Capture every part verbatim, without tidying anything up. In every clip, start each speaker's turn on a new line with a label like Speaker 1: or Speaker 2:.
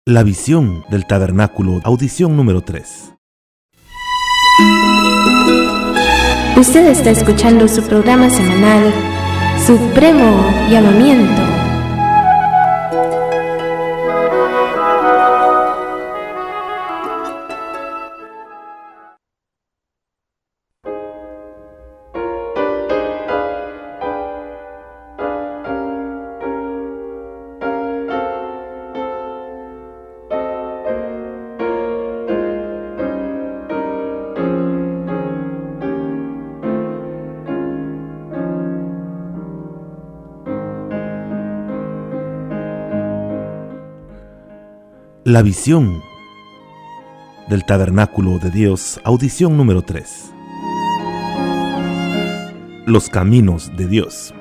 Speaker 1: La visión del tabernáculo, audición número tres.
Speaker 2: Usted está escuchando su programa semanal, Supremo Llamamiento.
Speaker 1: La visión del tabernáculo de Dios, audición número tres. Los caminos de Dios.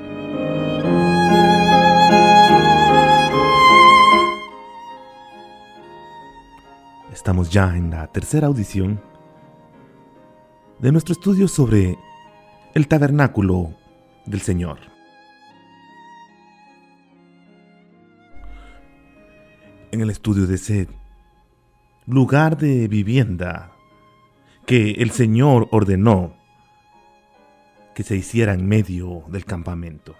Speaker 1: Estamos ya en la tercera audición de nuestro estudio sobre el tabernáculo del Señor. En el estudio de ese lugar de vivienda que el Señor ordenó que se hiciera en medio del campamento.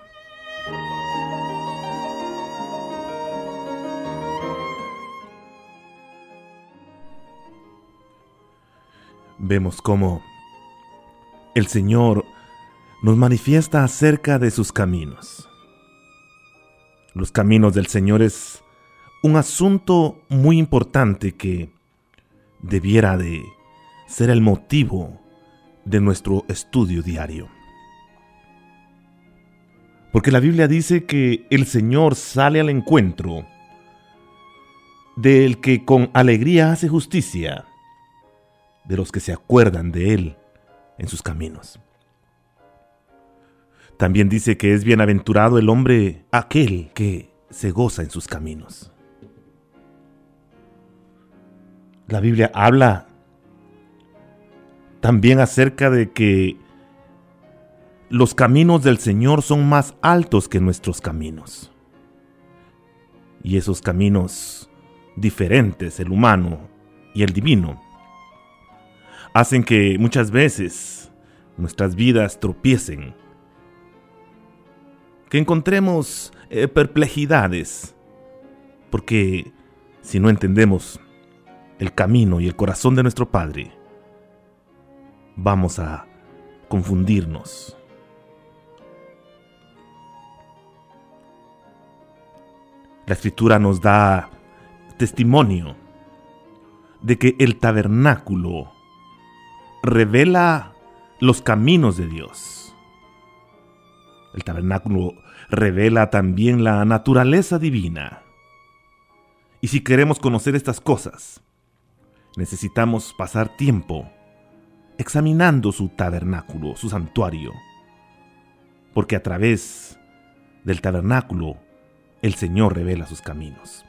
Speaker 1: Vemos cómo el Señor nos manifiesta acerca de sus caminos. Los caminos del Señor es un asunto muy importante que debiera de ser el motivo de nuestro estudio diario. Porque la Biblia dice que el Señor sale al encuentro del que con alegría hace justicia, de los que se acuerdan de Él en sus caminos. También dice que es bienaventurado el hombre aquel que se goza en sus caminos. La Biblia habla también acerca de que los caminos del Señor son más altos que nuestros caminos. Y esos caminos diferentes, el humano y el divino, hacen que muchas veces nuestras vidas tropiecen, que encontremos eh, perplejidades, porque si no entendemos el camino y el corazón de nuestro Padre, vamos a confundirnos. La Escritura nos da testimonio de que el tabernáculo revela los caminos de Dios. El tabernáculo revela también la naturaleza divina. Y si queremos conocer estas cosas, necesitamos pasar tiempo examinando su tabernáculo, su santuario, porque a través del tabernáculo el Señor revela sus caminos.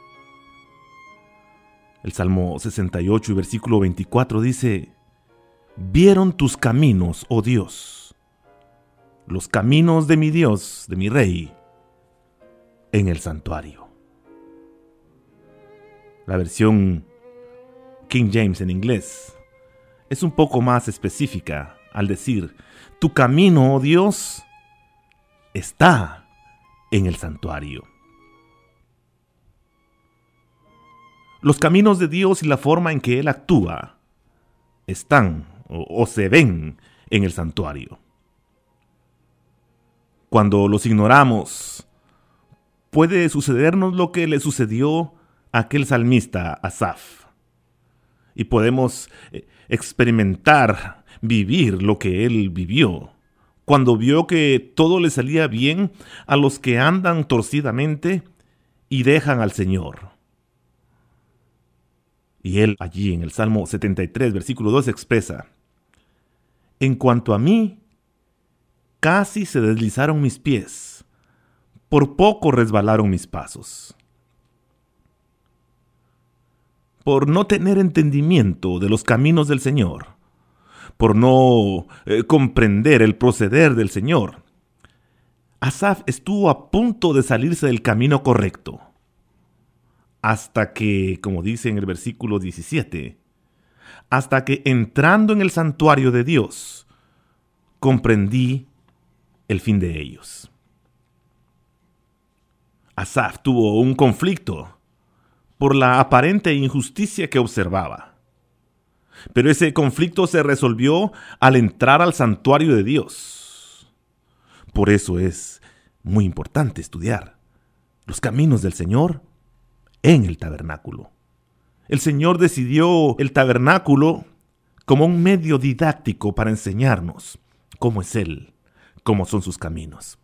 Speaker 1: El Salmo sesenta y ocho y versículo veinticuatro dice: «Vieron tus caminos, oh Dios, los caminos de mi Dios, de mi Rey, en el santuario». La versión King James en inglés es un poco más específica al decir: tu camino, oh Dios, está en el santuario. Los caminos de Dios y la forma en que Él actúa están o, o se ven en el santuario. Cuando los ignoramos, puede sucedernos lo que le sucedió a aquel salmista Asaf. Y podemos experimentar, vivir lo que él vivió, cuando vio que todo le salía bien a los que andan torcidamente y dejan al Señor. Y él allí en el Salmo setenta y tres, versículo dos expresa: «En cuanto a mí, casi se deslizaron mis pies, por poco resbalaron mis pasos». Por no tener entendimiento de los caminos del Señor, por no eh, comprender el proceder del Señor, Asaf estuvo a punto de salirse del camino correcto. hasta que, como dice en el versículo diecisiete, hasta que entrando en el santuario de Dios, comprendí el fin de ellos. Asaf tuvo un conflicto por la aparente injusticia que observaba. Pero ese conflicto se resolvió al entrar al santuario de Dios. Por eso es muy importante estudiar los caminos del Señor en el tabernáculo. El Señor decidió el tabernáculo como un medio didáctico para enseñarnos cómo es Él, cómo son sus caminos.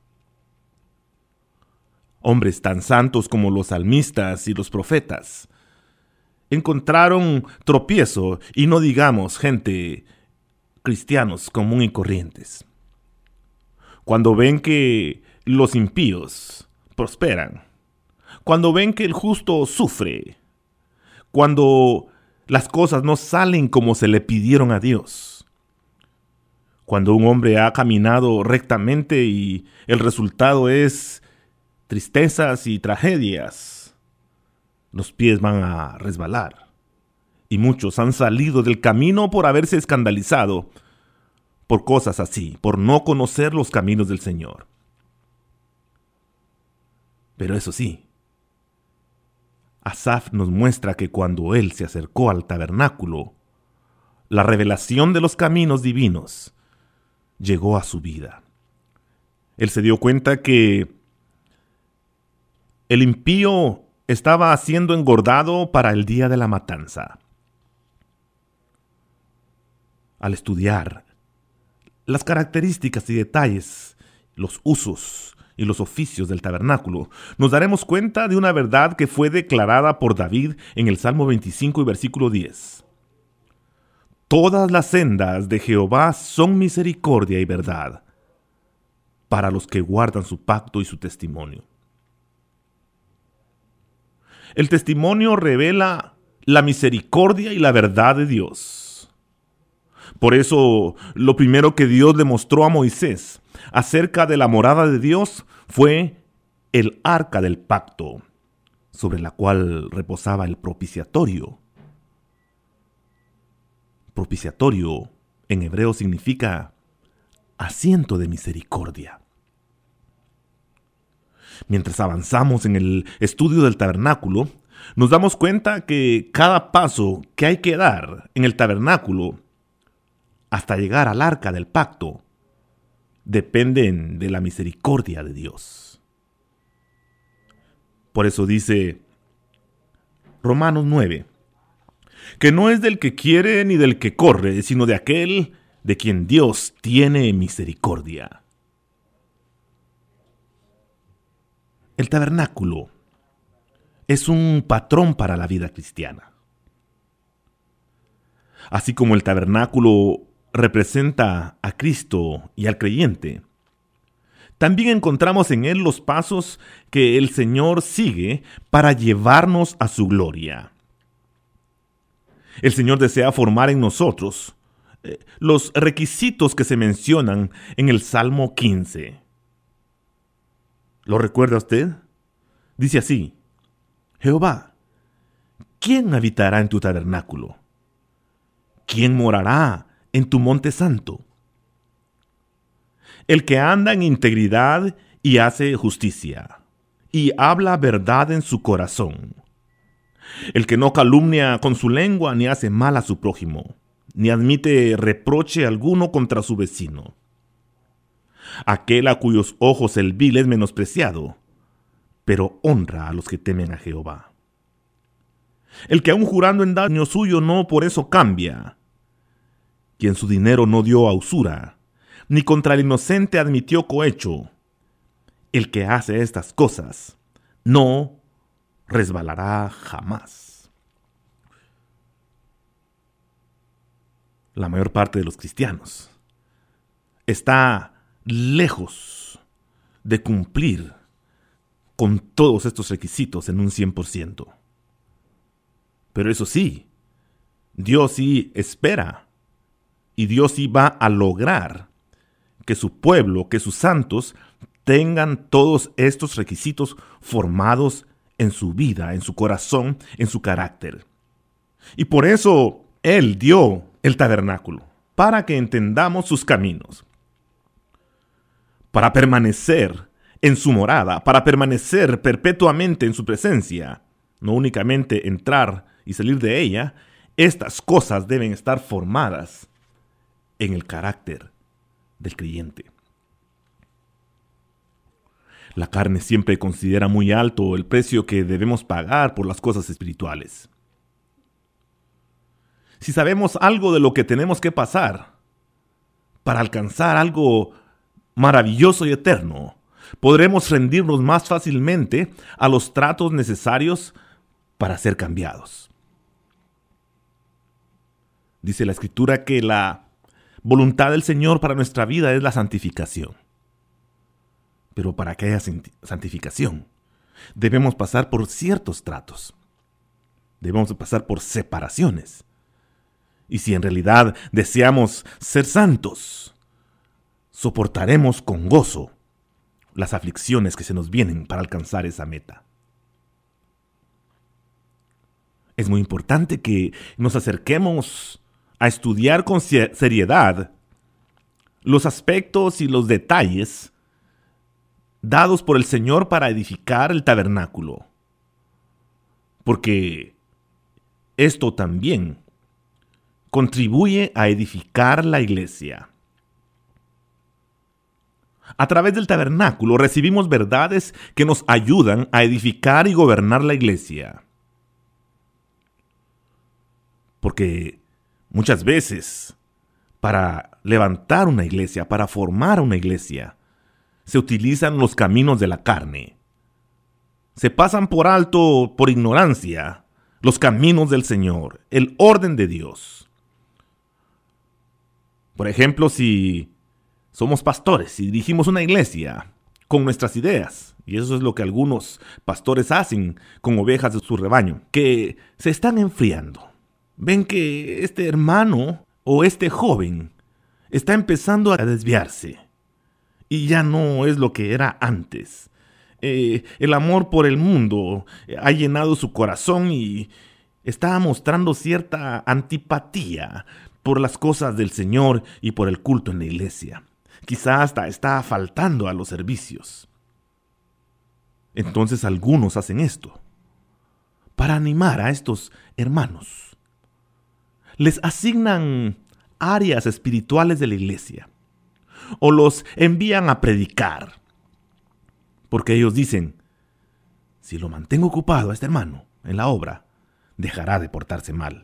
Speaker 1: Hombres tan santos como los salmistas y los profetas encontraron tropiezo, y no digamos gente, cristianos común y corrientes. Cuando ven que los impíos prosperan, cuando ven que el justo sufre, cuando las cosas no salen como se le pidieron a Dios, cuando un hombre ha caminado rectamente y el resultado es tristezas y tragedias, los pies van a resbalar. Y muchos han salido del camino por haberse escandalizado por cosas así, por no conocer los caminos del Señor. Pero eso sí, Asaf nos muestra que cuando él se acercó al tabernáculo, la revelación de los caminos divinos llegó a su vida. Él se dio cuenta que el impío estaba siendo engordado para el día de la matanza. Al estudiar las características y detalles, los usos y los oficios del tabernáculo, nos daremos cuenta de una verdad que fue declarada por David en el Salmo veinticinco y versículo diez. Todas las sendas de Jehová son misericordia y verdad para los que guardan su pacto y su testimonio. El testimonio revela la misericordia y la verdad de Dios. Por eso, lo primero que Dios le mostró a Moisés acerca de la morada de Dios fue el arca del pacto, sobre la cual reposaba el propiciatorio. Propiciatorio en hebreo significa asiento de misericordia. Mientras avanzamos en el estudio del tabernáculo, nos damos cuenta que cada paso que hay que dar en el tabernáculo hasta llegar al arca del pacto dependen de la misericordia de Dios. Por eso dice Romanos nueve, que no es del que quiere ni del que corre, sino de aquel de quien Dios tiene misericordia. El tabernáculo es un patrón para la vida cristiana. Así como el tabernáculo representa a Cristo y al creyente, también encontramos en él los pasos que el Señor sigue para llevarnos a su gloria. El Señor desea formar en nosotros eh, los requisitos que se mencionan en el Salmo quince. ¿Lo recuerda usted? Dice así: Jehová, ¿quién habitará en tu tabernáculo? ¿Quién morará en tu monte santo? El que anda en integridad y hace justicia, y habla verdad en su corazón. El que no calumnia con su lengua, ni hace mal a su prójimo, ni admite reproche alguno contra su vecino. Aquel a cuyos ojos el vil es menospreciado, pero honra a los que temen a Jehová. El que aun jurando en daño suyo no por eso cambia, quien su dinero no dio a usura, ni contra el inocente admitió cohecho. El que hace estas cosas no resbalará jamás. La mayor parte de los cristianos está lejos de cumplir con todos estos requisitos en un cien por ciento. Pero eso sí, Dios sí espera y Dios sí va a lograr que su pueblo, que sus santos tengan todos estos requisitos formados en su vida, en su corazón, en su carácter. Y por eso Él dio el tabernáculo, para que entendamos sus caminos, para permanecer en su morada, para permanecer perpetuamente en su presencia, no únicamente entrar y salir de ella. Estas cosas deben estar formadas en el carácter del creyente. La carne siempre considera muy alto el precio que debemos pagar por las cosas espirituales. Si sabemos algo de lo que tenemos que pasar para alcanzar algo maravilloso y eterno, podremos rendirnos más fácilmente a los tratos necesarios para ser cambiados. Dice la Escritura que la voluntad del Señor para nuestra vida es la santificación. Pero para que haya santificación, debemos pasar por ciertos tratos. Debemos pasar por separaciones. Y si en realidad deseamos ser santos, soportaremos con gozo las aflicciones que se nos vienen para alcanzar esa meta. Es muy importante que nos acerquemos a estudiar con seriedad los aspectos y los detalles dados por el Señor para edificar el tabernáculo, porque esto también contribuye a edificar la iglesia. A través del tabernáculo recibimos verdades que nos ayudan a edificar y gobernar la iglesia. Porque muchas veces, para levantar una iglesia, para formar una iglesia, se utilizan los caminos de la carne. Se pasan por alto, por ignorancia, los caminos del Señor, el orden de Dios. Por ejemplo, si somos pastores y dirigimos una iglesia con nuestras ideas, y eso es lo que algunos pastores hacen con ovejas de su rebaño, que se están enfriando. Ven que este hermano o este joven está empezando a desviarse y ya no es lo que era antes. Eh, el amor por el mundo ha llenado su corazón y está mostrando cierta antipatía por las cosas del Señor y por el culto en la iglesia. Quizás hasta está faltando a los servicios. Entonces algunos hacen esto para animar a estos hermanos. Les asignan áreas espirituales de la iglesia o los envían a predicar, porque ellos dicen: si lo mantengo ocupado a este hermano en la obra, dejará de portarse mal.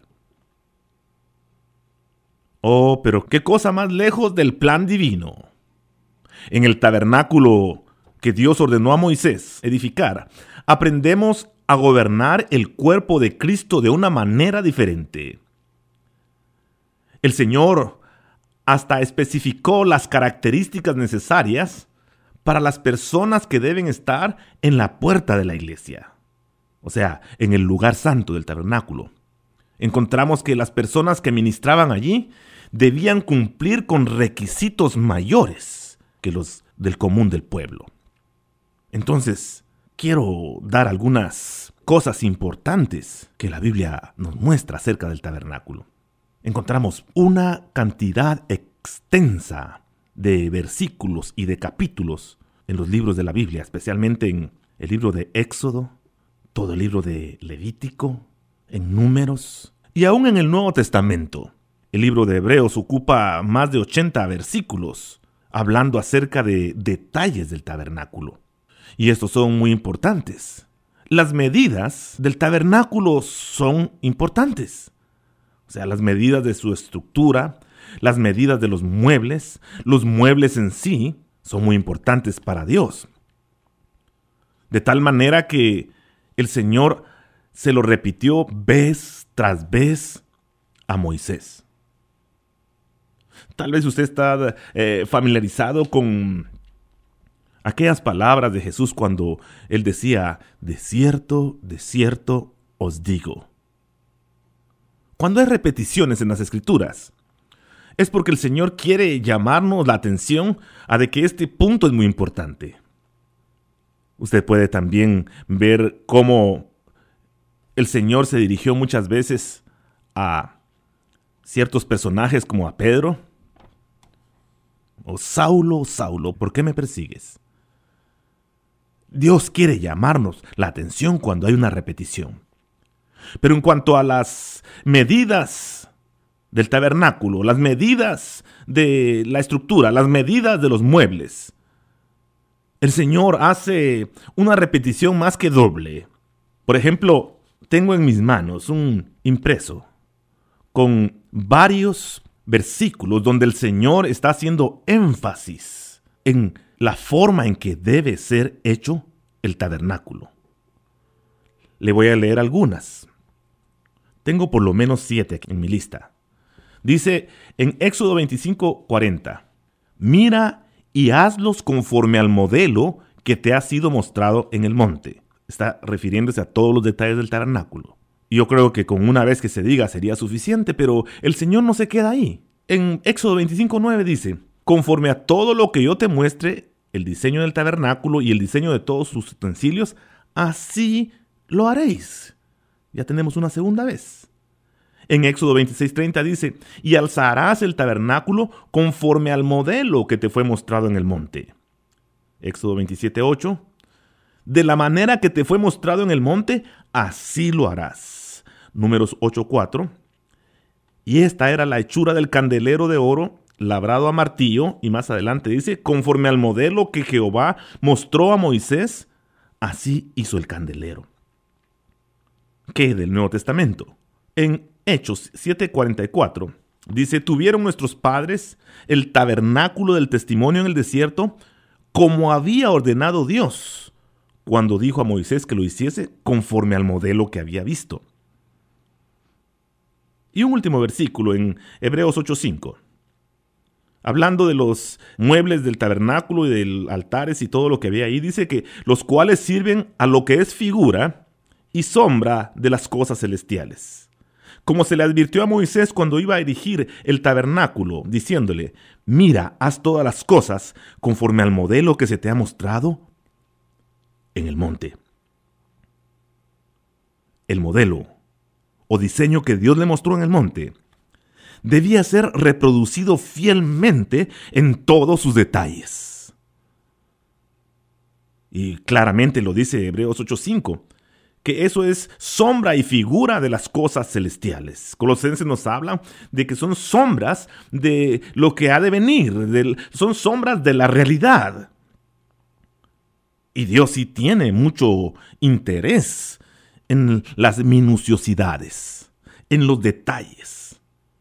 Speaker 1: Oh, pero qué cosa más lejos del plan divino. En el tabernáculo que Dios ordenó a Moisés edificar, aprendemos a gobernar el cuerpo de Cristo de una manera diferente. El Señor hasta especificó las características necesarias para las personas que deben estar en la puerta de la iglesia, o sea, en el lugar santo del tabernáculo. Encontramos que las personas que ministraban allí debían cumplir con requisitos mayores que los del común del pueblo. Entonces, quiero dar algunas cosas importantes que la Biblia nos muestra acerca del tabernáculo. Encontramos una cantidad extensa de versículos y de capítulos en los libros de la Biblia, especialmente en el libro de Éxodo, todo el libro de Levítico, en Números y aún en el Nuevo Testamento. El libro de Hebreos ocupa más de ochenta versículos hablando acerca de detalles del tabernáculo. Y estos son muy importantes. Las medidas del tabernáculo son importantes. O sea, las medidas de su estructura, las medidas de los muebles, los muebles en sí son muy importantes para Dios. De tal manera que el Señor se lo repitió vez tras vez a Moisés. Tal vez usted está eh, familiarizado con aquellas palabras de Jesús cuando Él decía: de cierto, de cierto os digo. Cuando hay repeticiones en las Escrituras, es porque el Señor quiere llamarnos la atención a de que este punto es muy importante. Usted puede también ver cómo el Señor se dirigió muchas veces a ciertos personajes como a Pedro. O Saulo, Saulo, ¿por qué me persigues? Dios quiere llamarnos la atención cuando hay una repetición. Pero en cuanto a las medidas del tabernáculo, las medidas de la estructura, las medidas de los muebles, el Señor hace una repetición más que doble. Por ejemplo, tengo en mis manos un impreso con varios versículos donde el Señor está haciendo énfasis en la forma en que debe ser hecho el tabernáculo. Le voy a leer algunas. Tengo por lo menos siete en mi lista. Dice en Éxodo veinticinco, cuarenta: mira y hazlos conforme al modelo que te ha sido mostrado en el monte. Está refiriéndose a todos los detalles del tabernáculo. Yo creo que con una vez que se diga sería suficiente, pero el Señor no se queda ahí. En Éxodo veinticinco, nueve dice: conforme a todo lo que yo te muestre, el diseño del tabernáculo y el diseño de todos sus utensilios, así lo haréis. Ya tenemos una segunda vez. En Éxodo veintiséis, treinta dice: y alzarás el tabernáculo conforme al modelo que te fue mostrado en el monte. Éxodo veintisiete, ocho: de la manera que te fue mostrado en el monte, así lo harás. Números ocho, cuatro: y esta era la hechura del candelero de oro, labrado a martillo, y más adelante dice: conforme al modelo que Jehová mostró a Moisés, así hizo el candelero. ¿Qué del Nuevo Testamento? En Hechos siete, cuarenta y cuatro dice: tuvieron nuestros padres el tabernáculo del testimonio en el desierto, como había ordenado Dios, cuando dijo a Moisés que lo hiciese conforme al modelo que había visto. Y un último versículo en Hebreos ocho, cinco. Hablando de los muebles del tabernáculo y de altares y todo lo que había ahí, dice que los cuales sirven a lo que es figura y sombra de las cosas celestiales. Como se le advirtió a Moisés cuando iba a erigir el tabernáculo, diciéndole: mira, haz todas las cosas conforme al modelo que se te ha mostrado en el monte. El modelo o diseño que Dios le mostró en el monte debía ser reproducido fielmente en todos sus detalles. Y claramente lo dice Hebreos ocho, cinco, que eso es sombra y figura de las cosas celestiales. Colosenses nos habla de que son sombras de lo que ha de venir, de, son sombras de la realidad. Y Dios sí tiene mucho interés en las minuciosidades, en los detalles.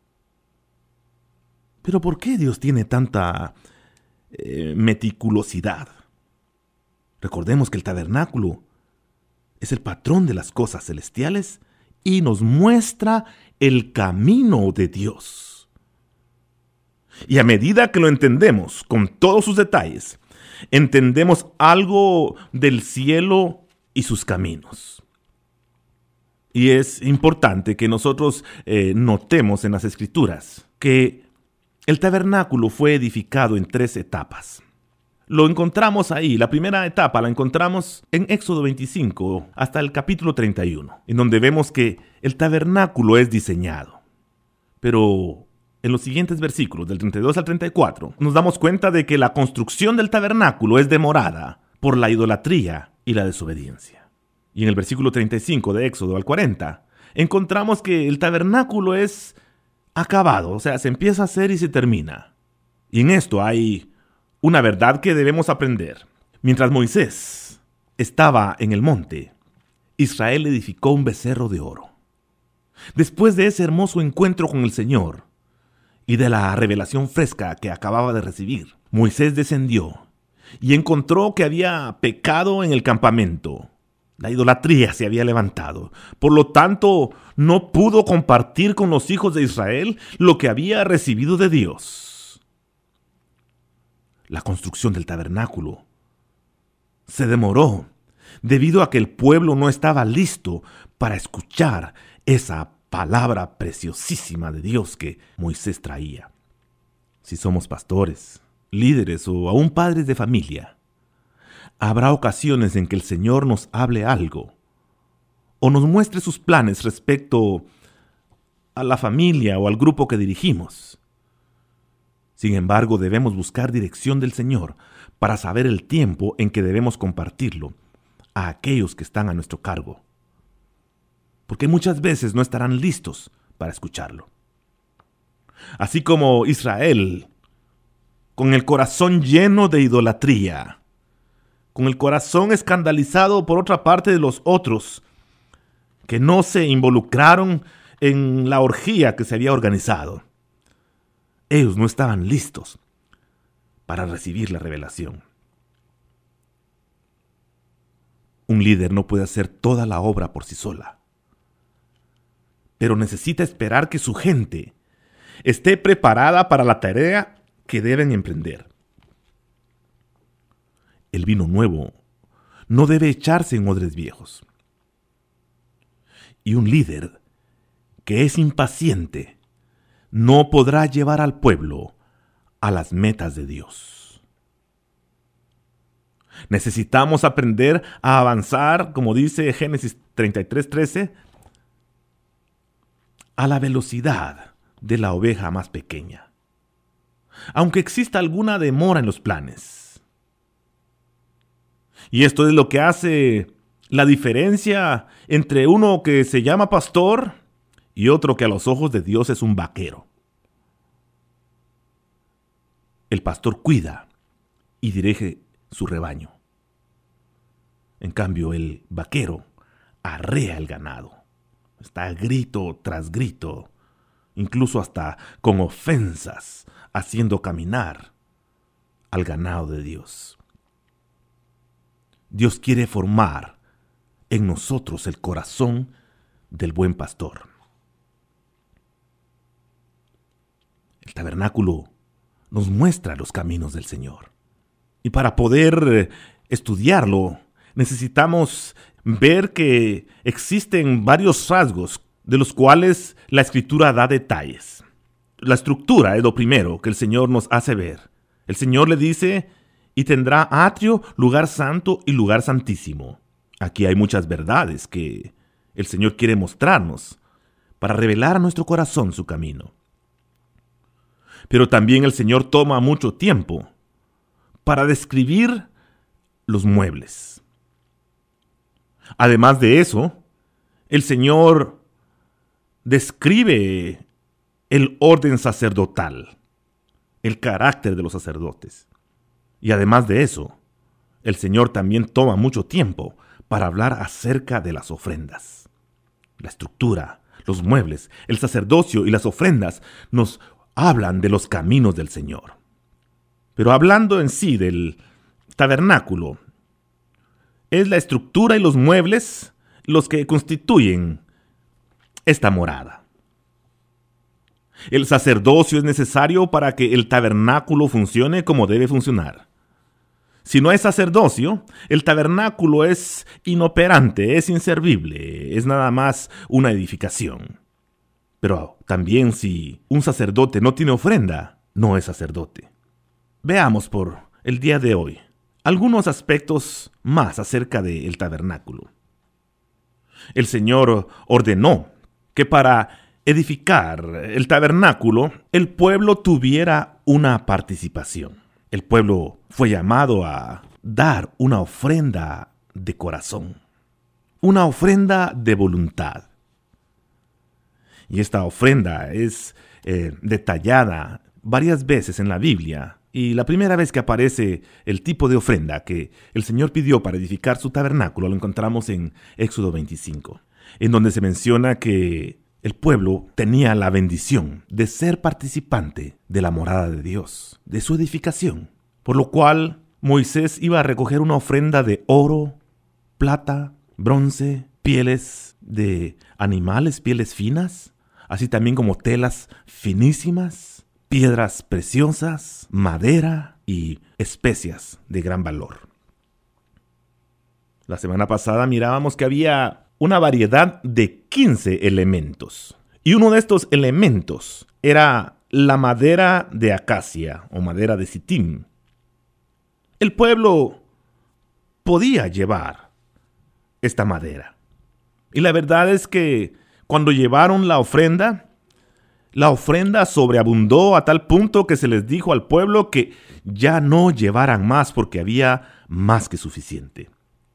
Speaker 1: Pero ¿por qué Dios tiene tanta eh, meticulosidad? Recordemos que el tabernáculo es el patrón de las cosas celestiales y nos muestra el camino de Dios. Y a medida que lo entendemos con todos sus detalles, entendemos algo del cielo y sus caminos. Y es importante que nosotros eh, notemos en las Escrituras que el tabernáculo fue edificado en tres etapas. Lo encontramos ahí. La primera etapa la encontramos en Éxodo veinticinco hasta el capítulo treinta y uno, en donde vemos que el tabernáculo es diseñado. Pero en los siguientes versículos, del treinta y dos al treinta y cuatro, nos damos cuenta de que la construcción del tabernáculo es demorada por la idolatría y la desobediencia. Y en el versículo treinta y cinco de Éxodo al cuarenta, encontramos que el tabernáculo es acabado, o sea, se empieza a hacer y se termina. Y en esto hay una verdad que debemos aprender. Mientras Moisés estaba en el monte, Israel edificó un becerro de oro. Después de ese hermoso encuentro con el Señor y de la revelación fresca que acababa de recibir, Moisés descendió y encontró que había pecado en el campamento. La idolatría se había levantado. Por lo tanto, no pudo compartir con los hijos de Israel lo que había recibido de Dios. La construcción del tabernáculo se demoró debido a que el pueblo no estaba listo para escuchar esa palabra preciosísima de Dios que Moisés traía. Si somos pastores, líderes o aún padres de familia, Habrá ocasiones en que el Señor nos hable algo o nos muestre sus planes respecto a la familia o al grupo que dirigimos. Sin embargo, debemos buscar dirección del Señor para saber el tiempo en que debemos compartirlo a aquellos que están a nuestro cargo, porque muchas veces no estarán listos para escucharlo. Así como Israel, con el corazón lleno de idolatría, con el corazón escandalizado por otra parte de los otros, que no se involucraron en la orgía que se había organizado. Ellos no estaban listos para recibir la revelación. Un líder no puede hacer toda la obra por sí sola, pero necesita esperar que su gente esté preparada para la tarea que deben emprender. El vino nuevo no debe echarse en odres viejos. Y un líder que es impaciente no podrá llevar al pueblo a las metas de Dios. Necesitamos aprender a avanzar, como dice Génesis treinta y tres trece, a la velocidad de la oveja más pequeña, aunque exista alguna demora en los planes. Y esto es lo que hace la diferencia entre uno que se llama pastor y otro que a los ojos de Dios es un vaquero. El pastor cuida y dirige su rebaño. En cambio, el vaquero arrea el ganado. Está grito tras grito, incluso hasta con ofensas, haciendo caminar al ganado de Dios. Dios quiere formar en nosotros el corazón del buen pastor. El tabernáculo nos muestra los caminos del Señor. Y para poder estudiarlo, necesitamos ver que existen varios rasgos de los cuales la Escritura da detalles. La estructura es lo primero que el Señor nos hace ver. El Señor le dice, y tendrá atrio, lugar santo y lugar santísimo. Aquí hay muchas verdades que el Señor quiere mostrarnos para revelar a nuestro corazón su camino. Pero también el Señor toma mucho tiempo para describir los muebles. Además de eso, el Señor describe el orden sacerdotal, el carácter de los sacerdotes. Y además de eso, el Señor también toma mucho tiempo para hablar acerca de las ofrendas. La estructura, los muebles, el sacerdocio y las ofrendas nos hablan de los caminos del Señor. Pero hablando en sí del tabernáculo, es la estructura y los muebles los que constituyen esta morada. El sacerdocio es necesario para que el tabernáculo funcione como debe funcionar. Si no hay sacerdocio, el tabernáculo es inoperante, es inservible, es nada más una edificación. Pero también si un sacerdote no tiene ofrenda, no es sacerdote. Veamos por el día de hoy algunos aspectos más acerca del tabernáculo. El Señor ordenó que para edificar el tabernáculo, el pueblo tuviera una participación. El pueblo fue llamado a dar una ofrenda de corazón, una ofrenda de voluntad. Y esta ofrenda es eh, detallada varias veces en la Biblia. Y la primera vez que aparece el tipo de ofrenda que el Señor pidió para edificar su tabernáculo lo encontramos en Éxodo veinticinco, en donde se menciona que el pueblo tenía la bendición de ser participante de la morada de Dios, de su edificación, por lo cual Moisés iba a recoger una ofrenda de oro, plata, bronce, pieles de animales, pieles finas, así también como telas finísimas, piedras preciosas, madera y especias de gran valor. La semana pasada mirábamos que había una variedad de quince elementos. Y uno de estos elementos era la madera de acacia o madera de sitim. El pueblo podía llevar esta madera. Y la verdad es que cuando llevaron la ofrenda, la ofrenda sobreabundó a tal punto que se les dijo al pueblo que ya no llevaran más porque había más que suficiente.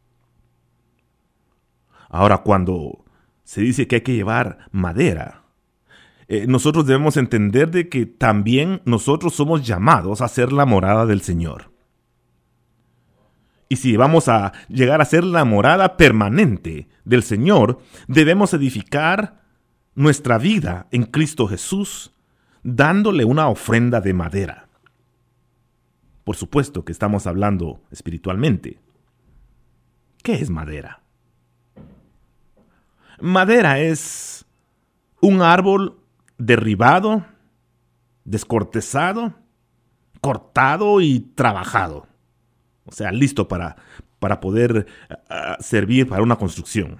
Speaker 1: Ahora, cuando se dice que hay que llevar madera, eh, nosotros debemos entender de que también nosotros somos llamados a ser la morada del Señor. Y si vamos a llegar a ser la morada permanente del Señor, debemos edificar nuestra vida en Cristo Jesús, dándole una ofrenda de madera. Por supuesto que estamos hablando espiritualmente. ¿Qué es madera? Madera es un árbol derribado, descortezado, cortado y trabajado. O sea, listo para, para poder uh, servir para una construcción.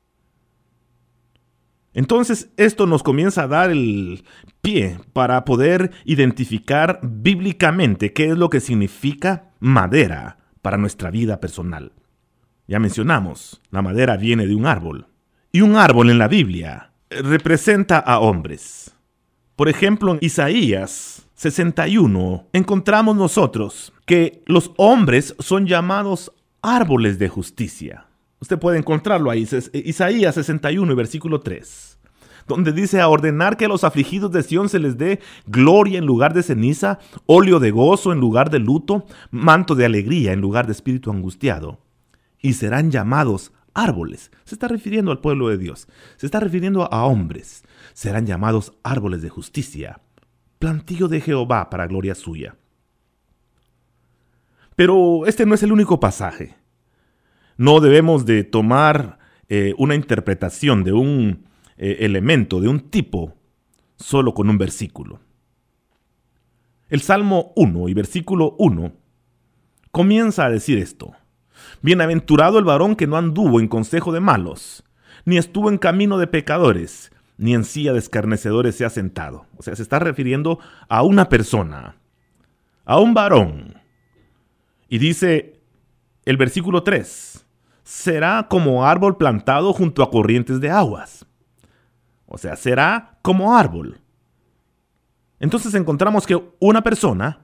Speaker 1: Entonces, esto nos comienza a dar el pie para poder identificar bíblicamente qué es lo que significa madera para nuestra vida personal. Ya mencionamos, la madera viene de un árbol. Y un árbol en la Biblia representa a hombres. Por ejemplo, en Isaías sesenta y uno encontramos nosotros que los hombres son llamados árboles de justicia. Usted puede encontrarlo ahí, Isaías sesenta y uno, versículo tres, donde dice: a ordenar que a los afligidos de Sión se les dé gloria en lugar de ceniza, óleo de gozo en lugar de luto, manto de alegría en lugar de espíritu angustiado. Y serán llamados árboles. Se está refiriendo al pueblo de Dios. Se está refiriendo a hombres. Serán llamados árboles de justicia, plantío de Jehová para gloria suya. Pero este no es el único pasaje. No debemos de tomar eh, una interpretación de un eh, elemento, de un tipo, solo con un versículo. El Salmo uno y versículo uno comienza a decir esto: bienaventurado el varón que no anduvo en consejo de malos, ni estuvo en camino de pecadores, ni en silla de escarnecedores se ha sentado. O sea, se está refiriendo a una persona, a un varón. Y dice el versículo tres: será como árbol plantado junto a corrientes de aguas. O sea, será como árbol. Entonces encontramos que una persona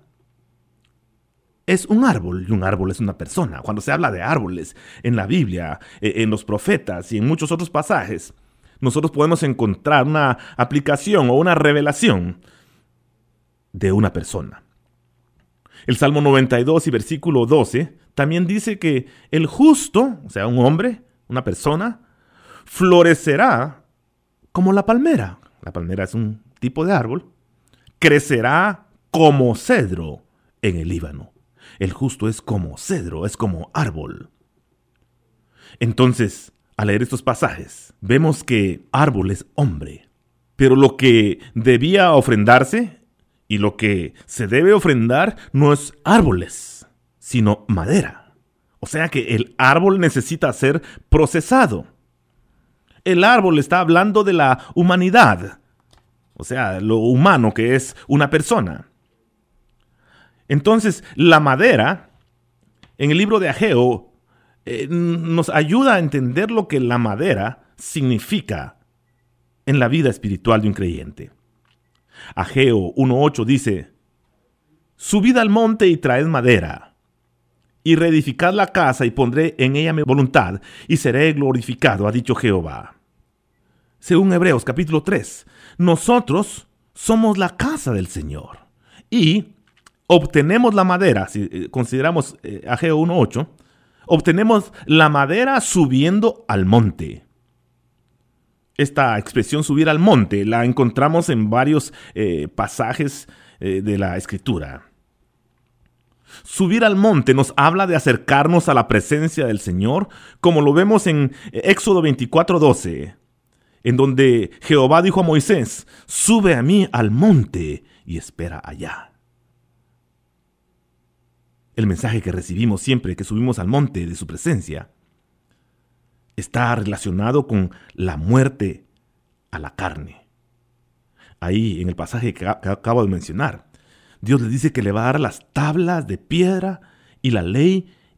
Speaker 1: es un árbol, y un árbol es una persona. Cuando se habla de árboles en la Biblia, en los profetas y en muchos otros pasajes, nosotros podemos encontrar una aplicación o una revelación de una persona. El Salmo noventa y dos y versículo doce también dice que el justo, o sea, un hombre, una persona, florecerá como la palmera. La palmera es un tipo de árbol. Crecerá como cedro en el Líbano. El justo es como cedro, es como árbol. Entonces, al leer estos pasajes, vemos que árbol es hombre. Pero lo que debía ofrendarse y lo que se debe ofrendar no es árboles, sino madera. O sea que el árbol necesita ser procesado. El árbol está hablando de la humanidad, o sea, lo humano que es una persona. Entonces, la madera, en el libro de Ageo, eh, nos ayuda a entender lo que la madera significa en la vida espiritual de un creyente. Ageo uno ocho dice: subid al monte y traed madera, y reedificad la casa, y pondré en ella mi voluntad, y seré glorificado, ha dicho Jehová. Según Hebreos capítulo tres, nosotros somos la casa del Señor, y obtenemos la madera, si consideramos eh, Ageo uno ocho, obtenemos la madera subiendo al monte. Esta expresión subir al monte la encontramos en varios eh, pasajes eh, de la Escritura. Subir al monte nos habla de acercarnos a la presencia del Señor, como lo vemos en Éxodo veinticuatro doce, en donde Jehová dijo a Moisés: sube a mí al monte y espera allá. El mensaje que recibimos siempre que subimos al monte de su presencia está relacionado con la muerte a la carne. Ahí, en el pasaje que acabo de mencionar, Dios le dice que le va a dar las tablas de piedra y la ley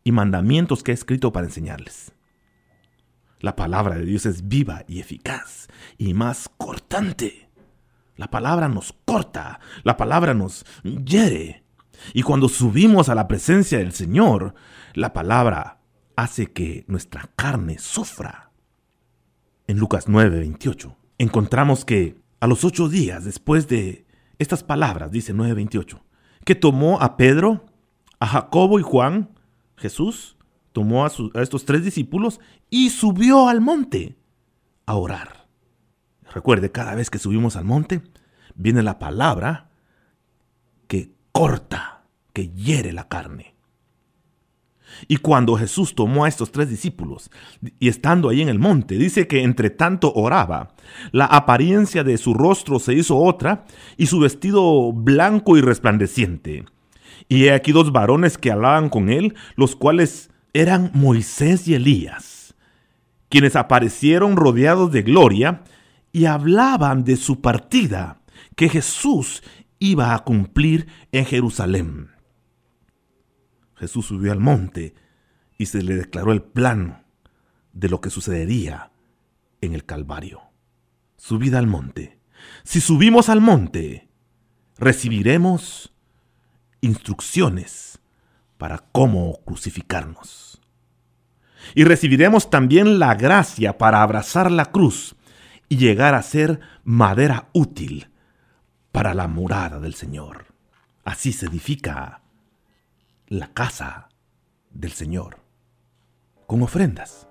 Speaker 1: y mandamientos que he escrito para enseñarles. La palabra de Dios es viva y eficaz y más cortante. La palabra nos corta, la palabra nos hiere. Y cuando subimos a la presencia del Señor, la palabra hace que nuestra carne sufra. En Lucas nueve veintiocho encontramos que a los ocho días después de estas palabras, dice nueve veintiocho, que tomó a Pedro, a Jacobo y Juan, Jesús tomó a, su, a estos tres discípulos y subió al monte a orar. Recuerde, cada vez que subimos al monte, viene la palabra que corta, que hiere la carne. Y cuando Jesús tomó a estos tres discípulos, y estando ahí en el monte, dice que entre tanto oraba, la apariencia de su rostro se hizo otra, y su vestido blanco y resplandeciente. Y he aquí dos varones que hablaban con él, los cuales eran Moisés y Elías, quienes aparecieron rodeados de gloria, y hablaban de su partida, que Jesús iba a cumplir en Jerusalén. Jesús subió al monte y se le declaró el plan de lo que sucedería en el Calvario. Subida al monte. Si subimos al monte, recibiremos instrucciones para cómo crucificarnos. Y recibiremos también la gracia para abrazar la cruz y llegar a ser madera útil para la morada del Señor. Así se edifica la casa del Señor, con ofrendas.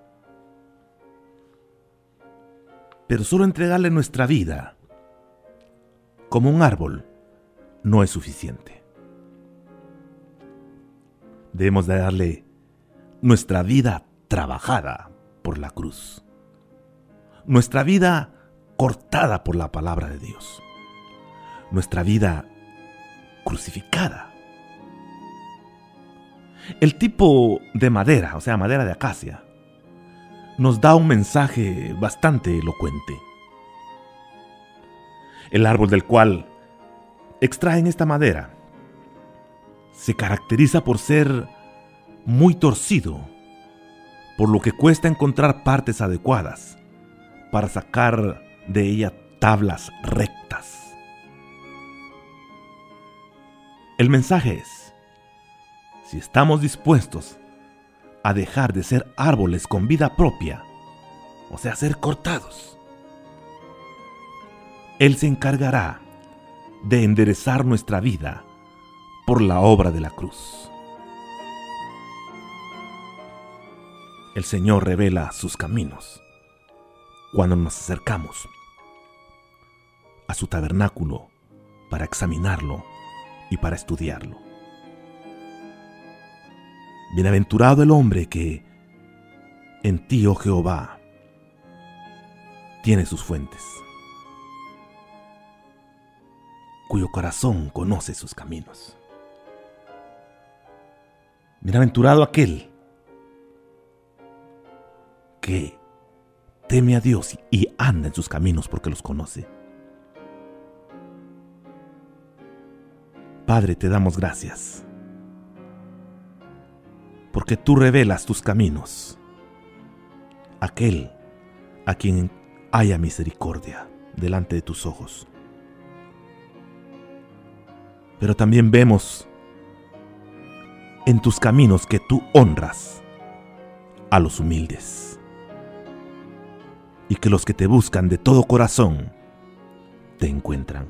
Speaker 1: Pero solo entregarle nuestra vida como un árbol no es suficiente. Debemos de darle nuestra vida trabajada por la cruz, nuestra vida cortada por la palabra de Dios, nuestra vida crucificada. El tipo de madera, o sea, madera de acacia, nos da un mensaje bastante elocuente. El árbol del cual extraen esta madera se caracteriza por ser muy torcido, por lo que cuesta encontrar partes adecuadas para sacar de ella tablas rectas. El mensaje es: si estamos dispuestos a dejar de ser árboles con vida propia, o sea, ser cortados, Él se encargará de enderezar nuestra vida por la obra de la cruz. El Señor revela sus caminos cuando nos acercamos a su tabernáculo para examinarlo y para estudiarlo. Bienaventurado el hombre que en ti, oh Jehová, tiene sus fuentes, cuyo corazón conoce sus caminos. Bienaventurado aquel que teme a Dios y anda en sus caminos porque los conoce. Padre, te damos gracias porque tú revelas tus caminos a aquel a quien haya misericordia delante de tus ojos. Pero también vemos en tus caminos que tú honras a los humildes y que los que te buscan de todo corazón te encuentran.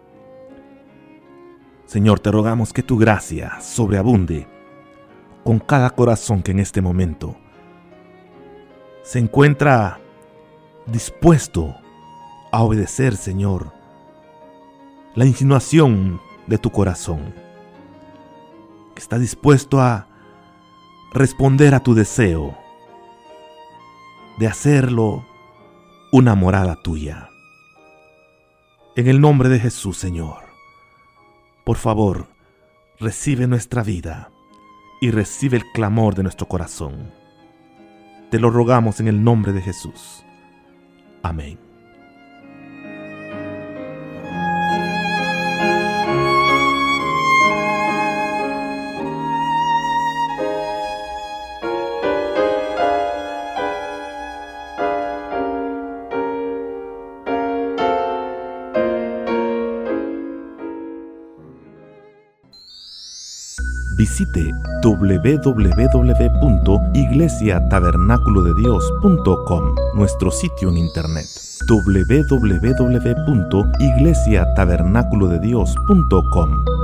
Speaker 1: Señor, te rogamos que tu gracia sobreabunde con cada corazón que en este momento se encuentra dispuesto a obedecer, Señor, la insinuación de tu corazón, que está dispuesto a responder a tu deseo de hacerlo una morada tuya. En el nombre de Jesús, Señor, por favor, recibe nuestra vida y recibe el clamor de nuestro corazón. Te lo rogamos en el nombre de Jesús. Amén. Visite doble u doble u doble u punto iglesia tabernáculo de dios punto com, nuestro sitio en internet. doble u doble u doble u punto iglesia tabernáculo de dios punto com.